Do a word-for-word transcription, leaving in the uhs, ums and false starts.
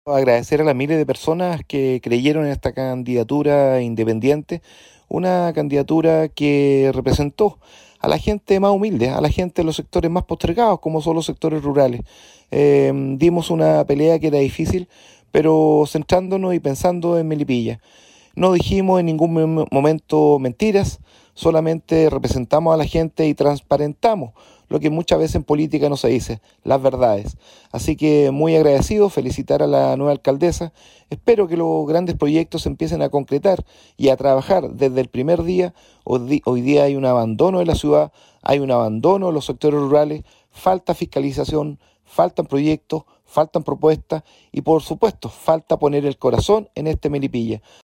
Agradecer a las miles de personas que creyeron en esta candidatura independiente, una candidatura que representó a la gente más humilde, a la gente de los sectores más postergados, como son los sectores rurales. Eh, dimos una pelea que era difícil, pero centrándonos y pensando en Melipilla. No dijimos en ningún mom- momento mentiras, solamente representamos a la gente y transparentamos lo que muchas veces en política no se dice, las verdades. Así que muy agradecido, felicitar a la nueva alcaldesa. Espero que los grandes proyectos se empiecen a concretar y a trabajar desde el primer día. Hoy, hoy día hay un abandono de la ciudad, hay un abandono de los sectores rurales, falta fiscalización, faltan proyectos, faltan propuestas y por supuesto falta poner el corazón en este Melipilla.